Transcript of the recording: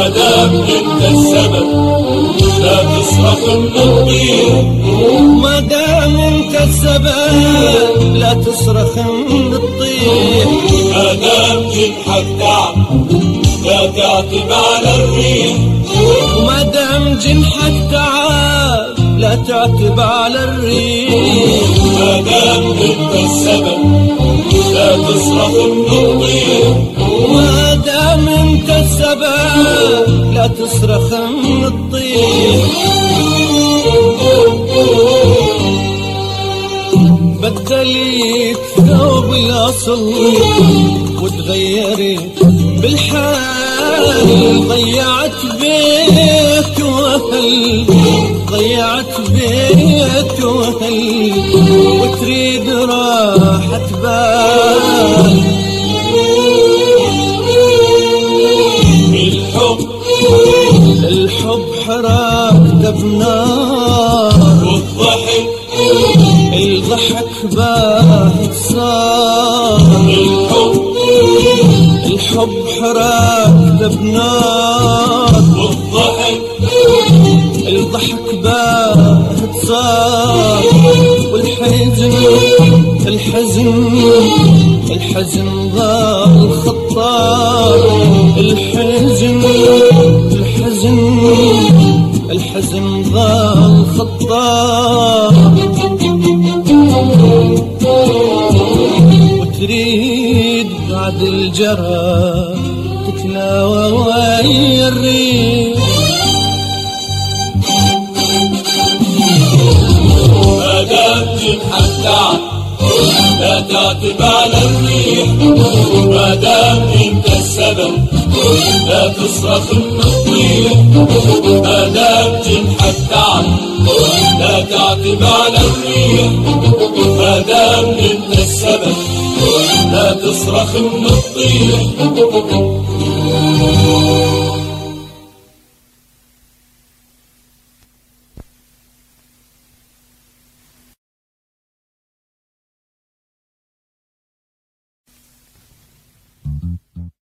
ما دام انت السبب لا تصرخ من الطير، ما دام انت السبب لا تصرخ من الطير، ما دام جنحك تعب لا تعتب على الريح، وما دام جنحك تعب لا تعتب على الريح، ما دام انت السبب لا تصرخ من الطير، ما دام انت السبب لا تصرخ من الطير. بدليك ثوب الاصل وتغيرت بالحال، ضيعت بيت واهل، ضيعت بيت واهل، وتريد راحة بال. الحب حرقته بنار، والضحك الضحك باهت صار. الحب حرقته بنار، والضحك الضحك باهت صار. والحزن الحزن ضال خطار. الحزن ضال خطار. وتريد بعد الجرى تتلاوى ويا الريح، ما دام جنحك تعب لا تعتب على الريح، ما دام انت السبب لا تصرخ من الطير، ما دام جنحك تعب لا تعتب على الريح، ما دام انت السبب لا تصرخ من الطير.